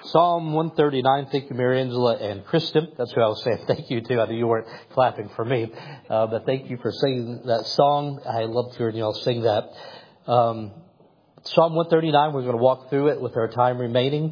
Psalm 139. Thank you, Mary Angela and Kristen. That's who I was saying thank you to. I knew you weren't clapping for me. But thank you for singing that song. I loved hearing y'all sing that. Psalm 139, we're going to walk through it with our time remaining.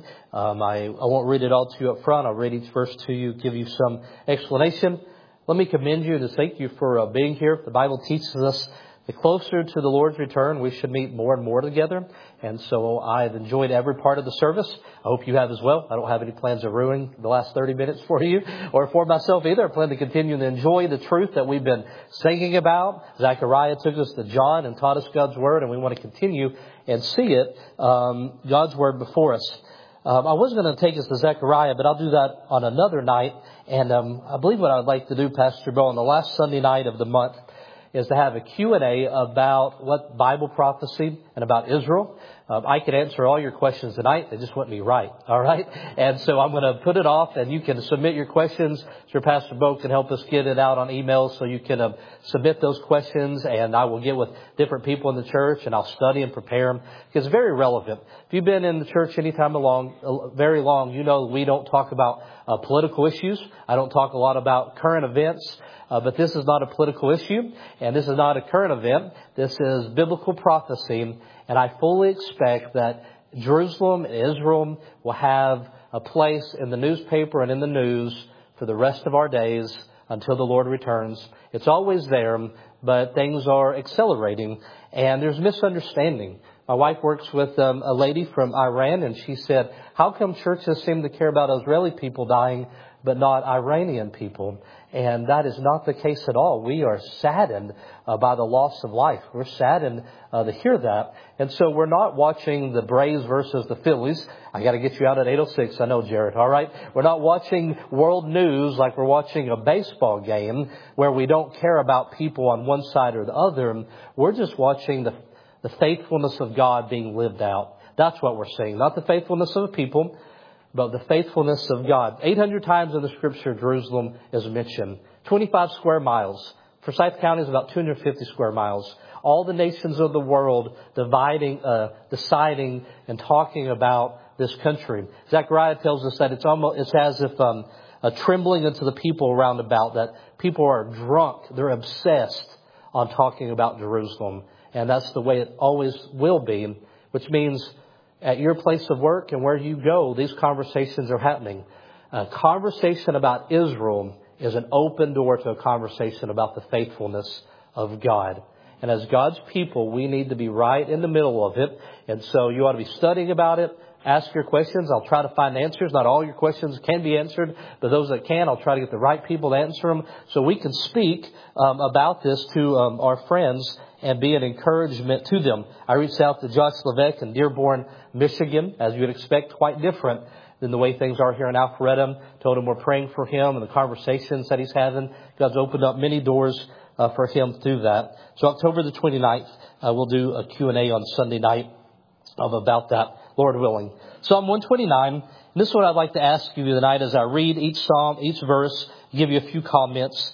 I won't read it all to you up front. I'll read each verse to you, give you some explanation. Let me commend you and thank you for being here. The Bible teaches us the closer to the Lord's return, we should meet more and more together. And so I've enjoyed every part of the service. I hope you have as well. I don't have any plans of ruining the last 30 minutes for you or for myself either. I plan to continue to enjoy the truth that we've been singing about. Zechariah took us to John and taught us God's Word, and we want to continue and see it, God's Word before us. I was going to take us to Zechariah, but I'll do that on another night. And I believe what I would like to do, Pastor Bill, on the last Sunday night of the month is to have a Q&A about what Bible prophecy and about Israel. I could answer all your questions tonight. They just wouldn't be right. All right. And so I'm going to put it off, and you can submit your questions. Sir Pastor Bo can help us get it out on email, so you can submit those questions, and I will get with different people in the church, and I'll study and prepare them because it's very relevant. If you've been in the church any time very long, you know we don't talk about political issues. I don't talk a lot about current events. But this is not a political issue, and this is not a current event. This is biblical prophecy, and I fully expect that Jerusalem and Israel will have a place in the newspaper and in the news for the rest of our days until the Lord returns. It's always there, but things are accelerating, and there's misunderstanding. My wife works with a lady from Iran, and she said, how come churches seem to care about Israeli people dying, but not Iranian people? And that is not the case at all. We are saddened by the loss of life. We're saddened to hear that. And so we're not watching the Braves versus the Phillies. I got to get you out at 8:06. I know, Jared. All right. We're not watching world news like we're watching a baseball game where we don't care about people on one side or the other. We're just watching the faithfulness of God being lived out. That's what we're seeing. Not the faithfulness of the people, but the faithfulness of God. 800 times in the Scripture, Jerusalem is mentioned. 25 square miles. Forsyth County is about 250 square miles. All the nations of the world deciding and talking about this country. Zechariah tells us that it's as if a trembling into the people around about, that people are drunk. They're obsessed on talking about Jerusalem. And that's the way it always will be, which means at your place of work and where you go, these conversations are happening. A conversation about Israel is an open door to a conversation about the faithfulness of God. And as God's people, we need to be right in the middle of it. And so you ought to be studying about it. Ask your questions. I'll try to find answers. Not all your questions can be answered, but those that can, I'll try to get the right people to answer them so we can speak about this to our friends and be an encouragement to them. I reached out to Josh Levesque in Dearborn, Michigan, as you would expect, quite different than the way things are here in Alpharetta. Told him we're praying for him and the conversations that he's having. God's opened up many doors for him through that. So October the 29th, we'll do a Q&A on Sunday night about that, Lord willing. Psalm 129, and this is what I'd like to ask you tonight as I read each psalm, each verse, give you a few comments.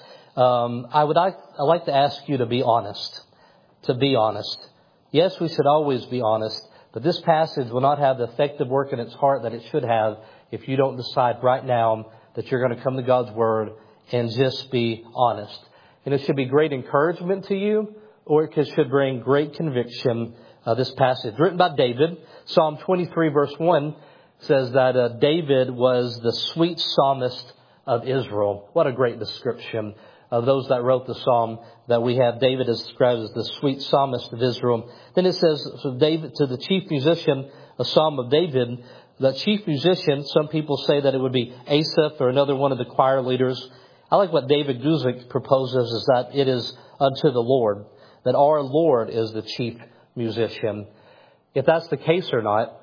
I'd like to ask you to be honest. To be honest. Yes, we should always be honest, but this passage will not have the effective work in its heart that it should have if you don't decide right now that you're going to come to God's Word and just be honest. And it should be great encouragement to you, or it should bring great conviction. This passage, written by David, Psalm 23 verse 1, says that David was the sweet psalmist of Israel. What a great description of those that wrote the psalm, that we have David is described as the sweet psalmist of Israel. Then it says, so David, to the chief musician, a psalm of David. The chief musician, some people say that it would be Asaph or another one of the choir leaders. I like what David Guzik proposes, is that it is unto the Lord, that our Lord is the chief musician. If that's the case or not,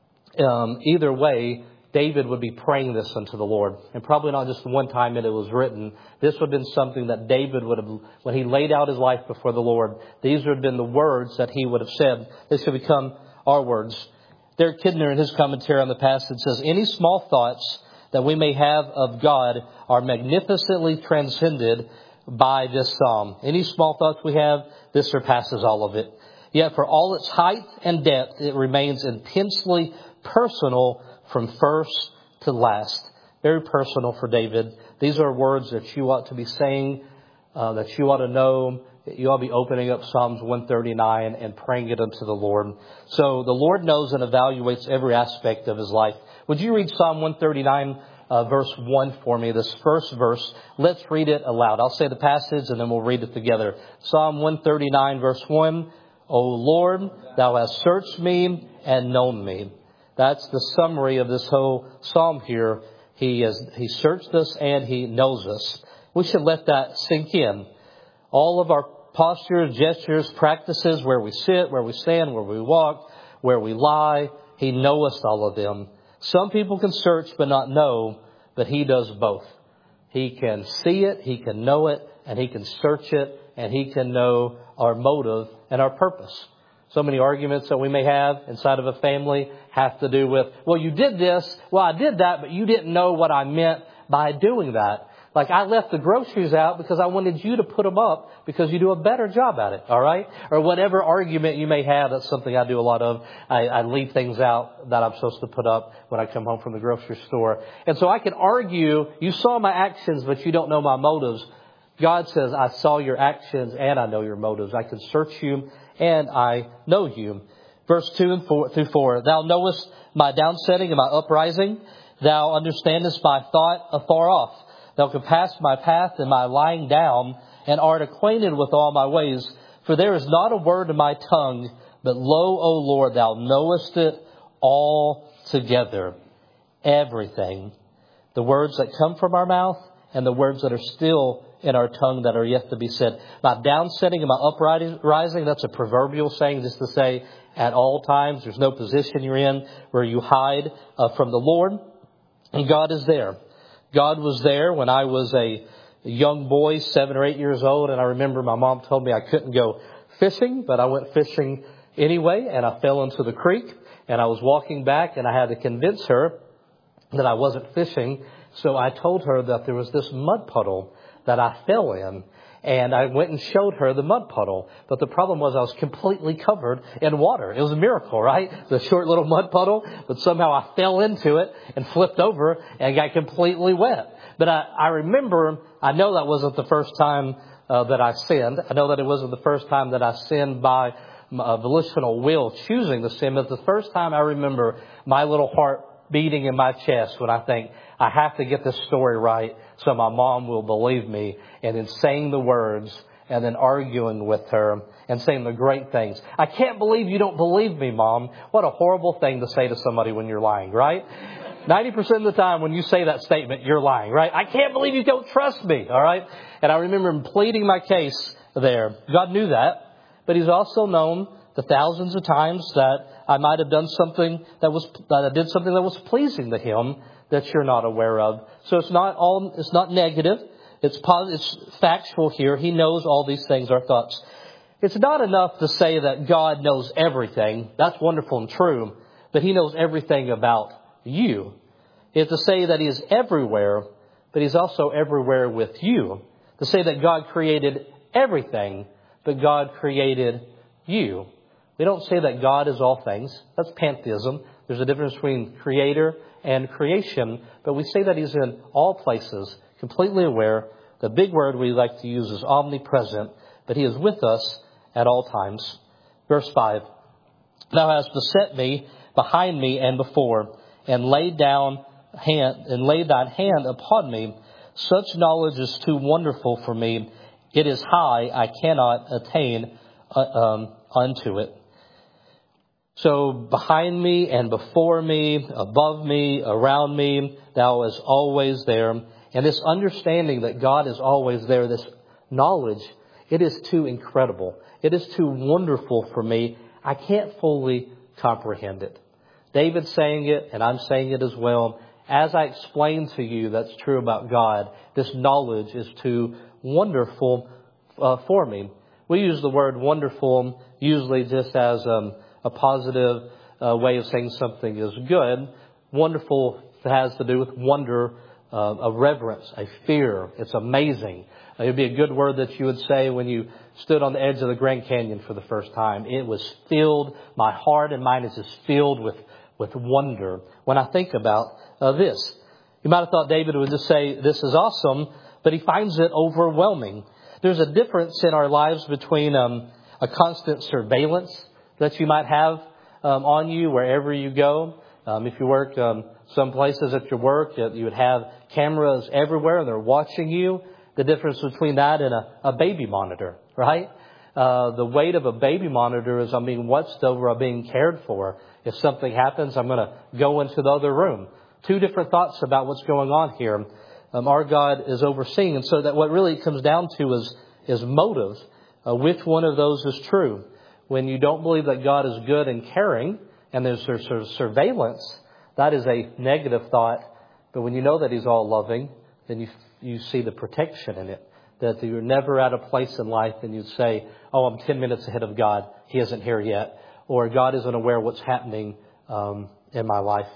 either way, David would be praying this unto the Lord. And probably not just the one time that it was written. This would have been something that David would have, when he laid out his life before the Lord, these would have been the words that he would have said. This should become our words. Derek Kidner, in his commentary on the passage, says, any small thoughts that we may have of God are magnificently transcended by this psalm. Any small thoughts we have, this surpasses all of it. Yet for all its height and depth, it remains intensely personal from first to last. Very personal for David. These are words that you ought to be saying, that you ought to know. You ought to be opening up Psalms 139 and praying it unto the Lord. So the Lord knows and evaluates every aspect of his life. Would you read Psalm 139, verse 1 for me, this first verse? Let's read it aloud. I'll say the passage and then we'll read it together. Psalm 139, verse 1. O Lord, thou hast searched me and known me. That's the summary of this whole psalm here. He searched us and he knows us. We should let that sink in. All of our postures, gestures, practices, where we sit, where we stand, where we walk, where we lie, he knoweth all of them. Some people can search but not know, but he does both. He can see it, he can know it, and he can search it, and he can know our motive and our purpose. So many arguments that we may have inside of a family have to do with, well, you did this, well, I did that, but you didn't know what I meant by doing that. Like, I left the groceries out because I wanted you to put them up because you do a better job at it, all right? Or whatever argument you may have, that's something I do a lot of. I leave things out that I'm supposed to put up when I come home from the grocery store. And so I can argue, you saw my actions, but you don't know my motives. God says, I saw your actions and I know your motives. I can search you and I know you. Verse 2 through 4. Thou knowest my downsetting and my uprising. Thou understandest my thought afar off. Thou compassest my path and my lying down, and art acquainted with all my ways. For there is not a word in my tongue, but lo, O Lord, thou knowest it all together. Everything. The words that come from our mouth and the words that are still in our tongue that are yet to be said. My downsetting and my uprising, that's a proverbial saying just to say at all times. There's no position you're in where you hide from the Lord. And God is there. God was there when I was a young boy, 7 or 8 years old. And I remember my mom told me I couldn't go fishing, but I went fishing anyway. And I fell into the creek and I was walking back and I had to convince her that I wasn't fishing. So I told her that there was this mud puddle that I fell in. And I went and showed her the mud puddle. But the problem was I was completely covered in water. It was a miracle, right? The short little mud puddle. But somehow I fell into it and flipped over and got completely wet. But I remember, I know that wasn't the first time that I sinned. I know that it wasn't the first time that I sinned by volitional will, choosing to sin. But the first time I remember my little heart beating in my chest when I think, I have to get this story right so my mom will believe me. And then saying the words and then arguing with her and saying the great things. I can't believe you don't believe me, Mom. What a horrible thing to say to somebody when you're lying, right? 90% of the time when you say that statement, you're lying, right? I can't believe you don't trust me, all right? And I remember him pleading my case there. God knew that, but he's also known the thousands of times that I might have done something that I did something that was pleasing to him that you're not aware of. So it's not negative. It's factual here. He knows all these things, our thoughts. It's not enough to say that God knows everything. That's wonderful and true. But he knows everything about you. It's to say that he is everywhere, but he's also everywhere with you. To say that God created everything, but God created you. We don't say that God is all things. That's pantheism. There's a difference between creator and creation, but we say that he's in all places, completely aware. The big word we like to use is omnipresent, but he is with us at all times. Verse 5, Thou hast beset me behind me and before, and laid thine hand upon me. Such knowledge is too wonderful for me. It is high, I cannot attain unto it. So behind me and before me, above me, around me, thou is always there. And this understanding that God is always there, this knowledge, it is too incredible. It is too wonderful for me. I can't fully comprehend it. David's saying it, and I'm saying it as well. As I explained to you that's true about God, this knowledge is too wonderful for me. We use the word wonderful usually just as a positive way of saying something is good. Wonderful has to do with wonder, a reverence, a fear. It's amazing. It would be a good word that you would say when you stood on the edge of the Grand Canyon for the first time. It was filled, my heart and mind is just filled with with wonder when I think about this. You might have thought David would just say, this is awesome, but he finds it overwhelming. There's a difference in our lives between a constant surveillance that you might have on you wherever you go. If you work some places at your work, you would have cameras everywhere and they're watching you. The difference between that and a baby monitor, right? The weight of a baby monitor is I'm being watched over, I'm being cared for. If something happens, I'm going to go into the other room. Two different thoughts about what's going on here. Our God is overseeing. And so that what really comes down to is motive. Which one of those is true? When you don't believe that God is good and caring, and there's sort of surveillance, that is a negative thought. But when you know that He's all loving, then you see the protection in it. That you're never at a place in life and you'd say, oh, I'm 10 minutes ahead of God. He isn't here yet. Or God isn't aware of what's happening in my life.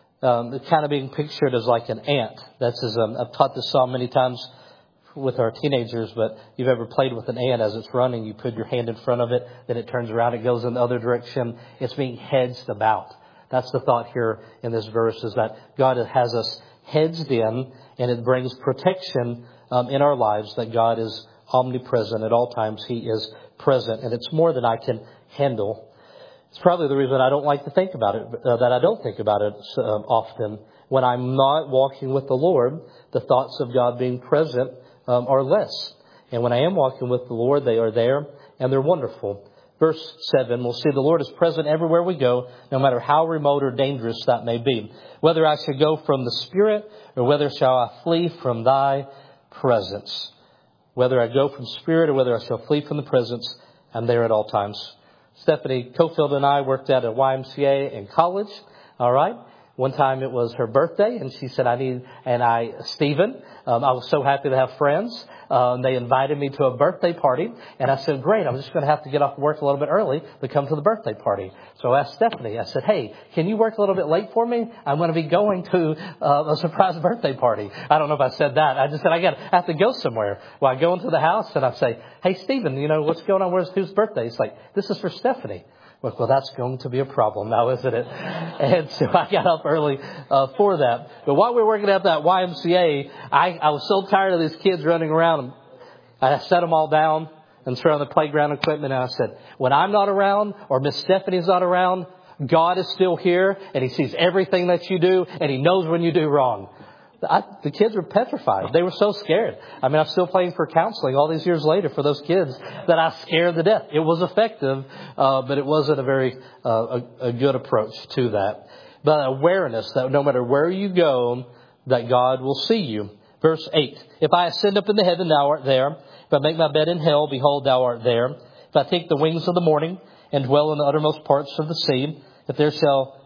It's kind of being pictured as like an ant. That's I've taught this psalm many times with our teenagers, but you've ever played with an ant as it's running, you put your hand in front of it, then it turns around, it goes in the other direction. It's being hedged about. That's the thought here in this verse, is that God has us hedged in, and it brings protection in our lives, that God is omnipresent at all times. He is present, and it's more than I can handle. It's probably the reason I don't like to think about it, that I don't think about it often. When I'm not walking with the Lord, the thoughts of God being present are less. And when I am walking with the Lord, they are there, and they're wonderful. Verse 7, we'll see the Lord is present everywhere we go, no matter how remote or dangerous that may be. Whether I should go from the Spirit, or whether shall I flee from Thy presence. Whether I go from Spirit, or whether I shall flee from the presence, I'm there at all times. Stephanie Cofield and I worked at a YMCA in college. All right. One time it was her birthday, and she said, Stephen, I was so happy to have friends. They invited me to a birthday party, and I said, great, I'm just going to have to get off work a little bit early to come to the birthday party. So I asked Stephanie, I said, hey, can you work a little bit late for me? I'm going to be going to a surprise birthday party. I don't know if I said that. I just said, I have to go somewhere. Well, I go into the house, and I say, hey, Stephen, what's going on? Whose birthday? He's like, this is for Stephanie. Well, that's going to be a problem now, isn't it? And so I got up early for that. But while we were working at that YMCA, I was so tired of these kids running around. I set them all down and threw on the playground equipment. And I said, when I'm not around or Miss Stephanie's not around, God is still here, and He sees everything that you do, and He knows when you do wrong. The kids were petrified. They were so scared. I mean, I'm still paying for counseling all these years later for those kids that I scared to death. It was effective, but it wasn't a very a good approach to that. But awareness that no matter where you go, that God will see you. Verse 8, if I ascend up into heaven, Thou art there. If I make my bed in hell, behold, Thou art there. If I take the wings of the morning and dwell in the uttermost parts of the sea, if there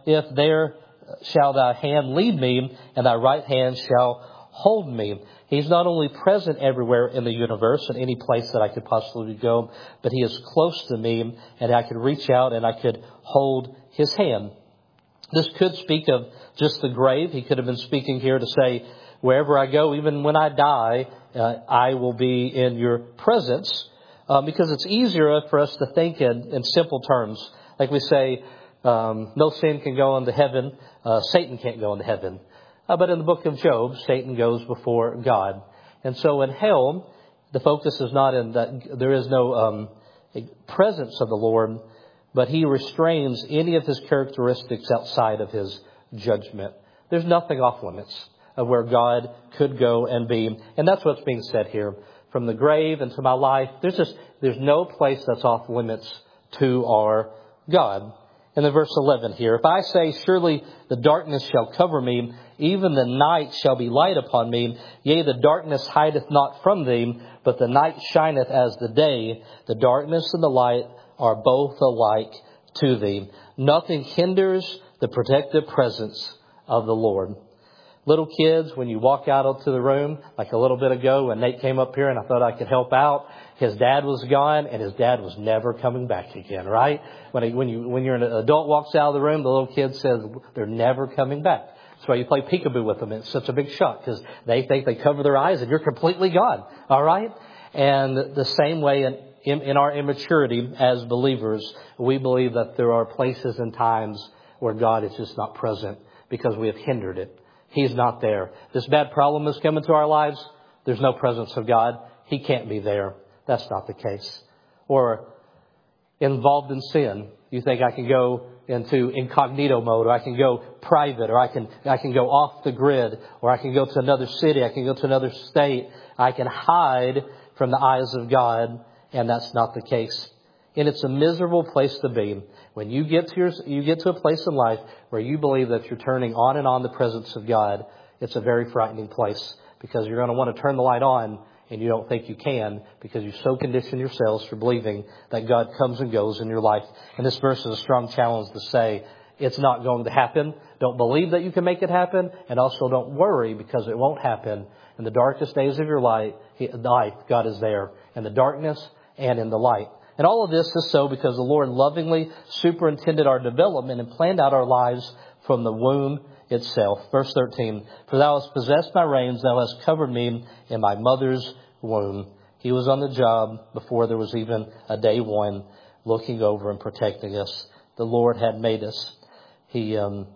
shall Thy hand lead me, and Thy right hand shall hold me. He's not only present everywhere in the universe, in any place that I could possibly go, but He is close to me, and I could reach out and I could hold His hand. This could speak of just the grave. He could have been speaking here to say, wherever I go, even when I die, I will be in Your presence, because it's easier for us to think in simple terms. Like we say, no sin can go into heaven. Satan can't go into heaven. But in the book of Job, Satan goes before God. And so in hell, the focus is not in that there is no presence of the Lord, but He restrains any of His characteristics outside of His judgment. There's nothing off limits of where God could go and be. And that's what's being said here. From the grave into my life, there's no place that's off limits to our God. And then verse 11 here, if I say, surely the darkness shall cover me, even the night shall be light upon me. Yea, the darkness hideth not from Thee, but the night shineth as the day. The darkness and the light are both alike to Thee. Nothing hinders the protective presence of the Lord. Little kids, when you walk out onto the room, like a little bit ago when Nate came up here and I thought I could help out, his dad was gone and his dad was never coming back again, right? When you're an adult walks out of the room, the little kid says they're never coming back. That's why you play peekaboo with them. It's such a big shock because they think they cover their eyes and you're completely gone, all right? And the same way in our immaturity as believers, we believe that there are places and times where God is just not present because we have hindered it. He's not there. This bad problem has come into our lives. There's no presence of God. He can't be there. That's not the case. Or involved in sin. You think I can go into incognito mode, or I can go private, or I can go off the grid, or I can go to another city, I can go to another state. I can hide from the eyes of God, and that's not the case. And it's a miserable place to be. When you get to a place in life where you believe that you're turning on and on the presence of God, it's a very frightening place, because you're going to want to turn the light on and you don't think you can, because you've so conditioned yourselves for believing that God comes and goes in your life. And this verse is a strong challenge to say it's not going to happen. Don't believe that you can make it happen, and also don't worry because it won't happen. In the darkest days of your life, God is there, in the darkness and in the light. And all of this is so because the Lord lovingly superintended our development and planned out our lives from the womb itself. Verse 13, for thou hast possessed my reins, thou hast covered me in my mother's womb. He was on the job before there was even a day one, looking over and protecting us. The Lord had made us. He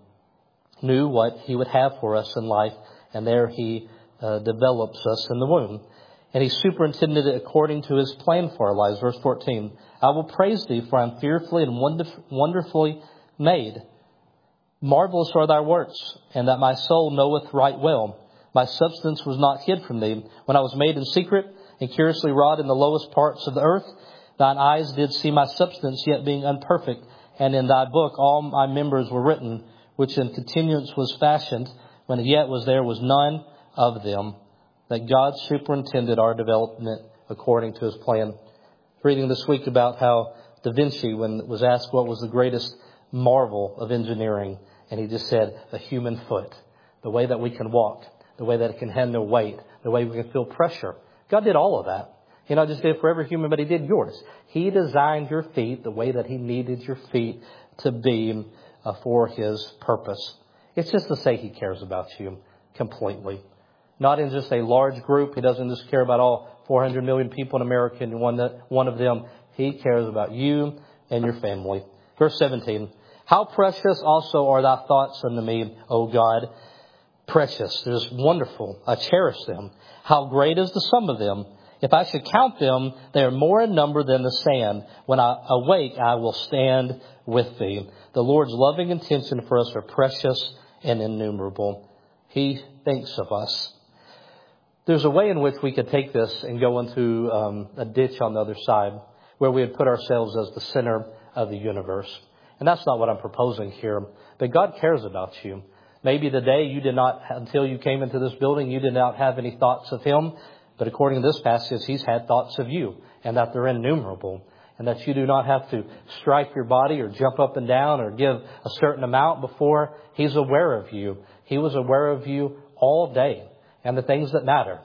knew what He would have for us in life, and there He develops us in the womb. And He superintended it according to His plan for our lives. Verse 14, I will praise Thee, for I am fearfully and wonderfully made. Marvelous are Thy works, and that my soul knoweth right well. My substance was not hid from Thee, when I was made in secret and curiously wrought in the lowest parts of the earth. Thine eyes did see my substance, yet being unperfect, and in Thy book all my members were written, which in continuance was fashioned, when it yet was there was none of them. That God superintended our development according to His plan. Reading this week about how Da Vinci, when was asked what was the greatest marvel of engineering, and he just said, the human foot. The way that we can walk, the way that it can handle weight, the way we can feel pressure. God did all of that. He not just did it for every human, but He did yours. He designed your feet the way that He needed your feet to be for His purpose. It's just to say He cares about you completely. Not in just a large group. He doesn't just care about all 400 million people in America and one of them. He cares about you and your family. Verse 17. How precious also are Thy thoughts unto me, O God. Precious. They're just wonderful. I cherish them. How great is the sum of them. If I should count them, they are more in number than the sand. When I awake, I will stand with Thee. The Lord's loving intention for us are precious and innumerable. He thinks of us. There's a way in which we could take this and go into a ditch on the other side, where we would put ourselves as the center of the universe. And that's not what I'm proposing here. But God cares about you. Maybe today you did not, until you came into this building, you did not have any thoughts of Him. But according to this passage, He's had thoughts of you, and that they're innumerable. And that you do not have to strike your body or jump up and down or give a certain amount before He's aware of you. He was aware of you all day. And the things that matter,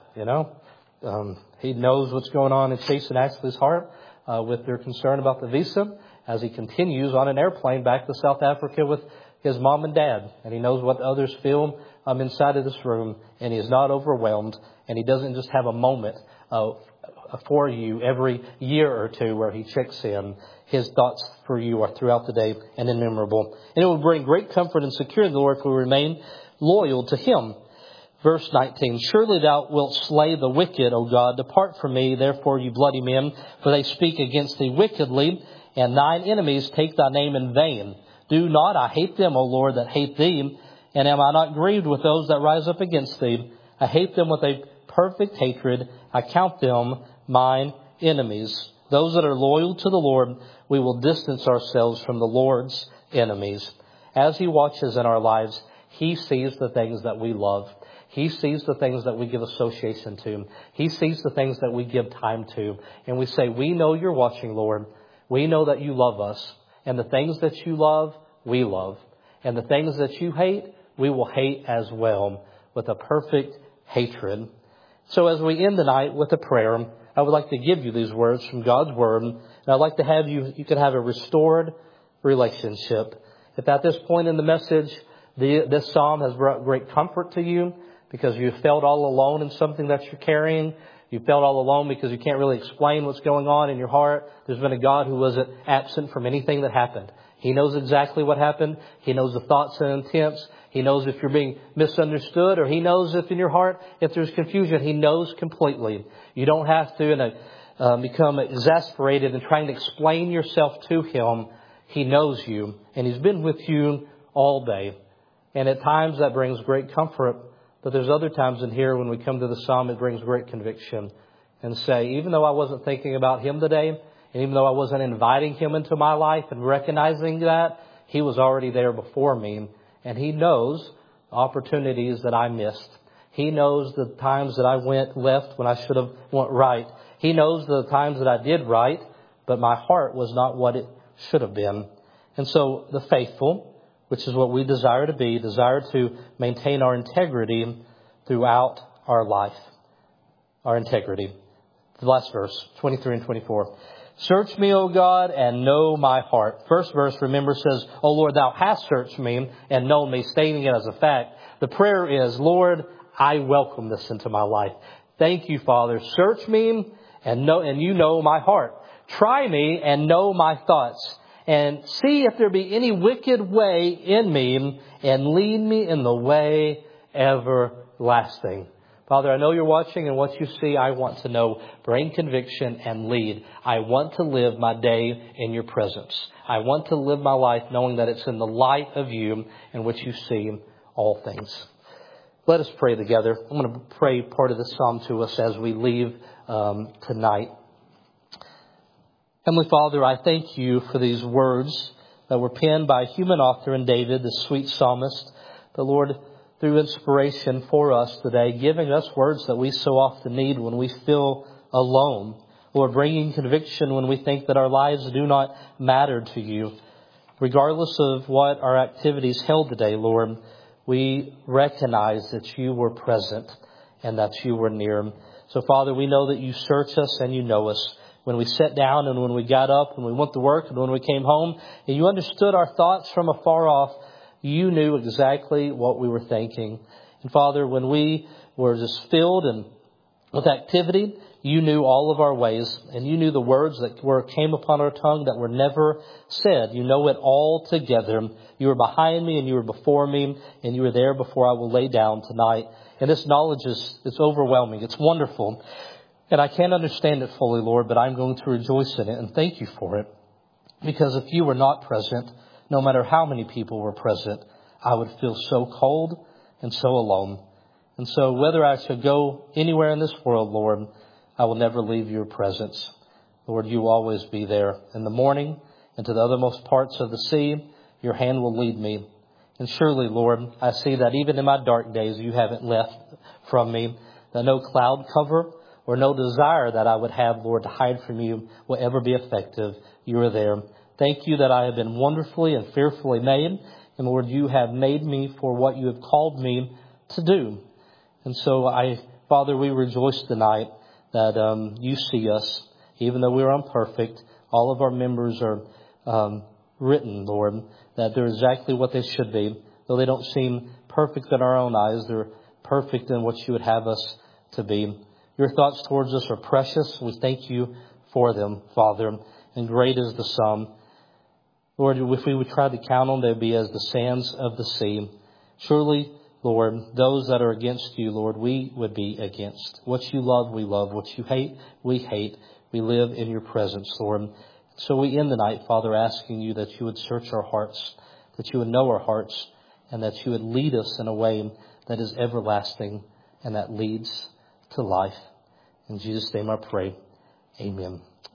He knows what's going on in Chase and Ashley's heart with their concern about the visa as he continues on an airplane back to South Africa with his mom and dad. And He knows what others feel inside of this room. And He is not overwhelmed. And He doesn't just have a moment for you every year or two where He checks in. His thoughts for you are throughout the day and innumerable. And it will bring great comfort and security, Lord, if we remain loyal to Him. Verse 19, surely Thou wilt slay the wicked, O God. Depart from me, therefore, you bloody men, for they speak against Thee wickedly, and Thine enemies take Thy name in vain. Do not I hate them, O Lord, that hate Thee, and am I not grieved with those that rise up against Thee? I hate them with a perfect hatred. I count them mine enemies. Those that are loyal to the Lord, we will distance ourselves from the Lord's enemies. As He watches in our lives, He sees the things that we love. He sees the things that we give association to. He sees the things that we give time to. And we say, we know You're watching, Lord. We know that You love us. And the things that You love, we love. And the things that You hate, we will hate as well, with a perfect hatred. So as we end the night with a prayer, I would like to give you these words from God's Word. And I'd like to have you can have a restored relationship. If at this point in the message, this psalm has brought great comfort to you, because you felt all alone in something that you're carrying. You felt all alone because you can't really explain what's going on in your heart. There's been a God who wasn't absent from anything that happened. He knows exactly what happened. He knows the thoughts and intents. He knows if you're being misunderstood, or He knows if in your heart, if there's confusion. He knows completely. You don't have to become exasperated and trying to explain yourself to Him. He knows you, and He's been with you all day. And at times that brings great comfort. But there's other times in here when we come to the Psalm, it brings great conviction. And say, even though I wasn't thinking about Him today, and even though I wasn't inviting Him into my life and recognizing that, He was already there before me. And He knows opportunities that I missed. He knows the times that I went left when I should have went right. He knows the times that I did right, but my heart was not what it should have been. And so the faithful, which is what we desire to be, desire to maintain our integrity throughout our life. Our integrity. The last verse, 23 and 24. Search me, O God, and know my heart. First verse, remember, says, O Lord, Thou hast searched me and known me, stating it as a fact. The prayer is, Lord, I welcome this into my life. Thank you, Father. Search me and you know my heart. Try me and know my thoughts. And see if there be any wicked way in me, and lead me in the way everlasting. Father, I know you're watching, and what you see, I want to know. Bring conviction and lead. I want to live my day in your presence. I want to live my life knowing that it's in the light of you in which you see all things. Let us pray together. I'm going to pray part of this psalm to us as we leave tonight. Heavenly Father, I thank you for these words that were penned by a human author in David, the sweet psalmist. The Lord, through inspiration for us today, giving us words that we so often need when we feel alone. Lord, bringing conviction when we think that our lives do not matter to you. Regardless of what our activities held today, Lord, we recognize that you were present and that you were near. So, Father, we know that you search us and you know us. When we sat down and when we got up, when we went to work and when we came home, and you understood our thoughts from afar off, you knew exactly what we were thinking. And Father, when we were just filled and with activity, you knew all of our ways, and you knew the words that came upon our tongue that were never said. You know it all together. You were behind me and you were before me, and you were there before I will lay down tonight. And this knowledge it's overwhelming. It's wonderful. And I can't understand it fully, Lord, but I'm going to rejoice in it and thank you for it. Because if you were not present, no matter how many people were present, I would feel so cold and so alone. And so whether I should go anywhere in this world, Lord, I will never leave your presence. Lord, you will always be there. In the morning and to the othermost parts of the sea, your hand will lead me. And surely, Lord, I see that even in my dark days, you haven't left from me. That no cloud cover or no desire that I would have, Lord, to hide from you will ever be effective. You are there. Thank you that I have been wonderfully and fearfully made. And Lord, you have made me for what you have called me to do. And so Father, we rejoice tonight that you see us, even though we are imperfect. All of our members are written, Lord, that they're exactly what they should be. Though they don't seem perfect in our own eyes, they're perfect in what you would have us to be. Your thoughts towards us are precious. We thank you for them, Father. And great is the sum. Lord, if we would try to count them, they'd be as the sands of the sea. Surely, Lord, those that are against you, Lord, we would be against. What you love, we love. What you hate, we hate. We live in your presence, Lord. So we end the night, Father, asking you that you would search our hearts, that you would know our hearts, and that you would lead us in a way that is everlasting and that leads to life. In Jesus' name I pray. Amen.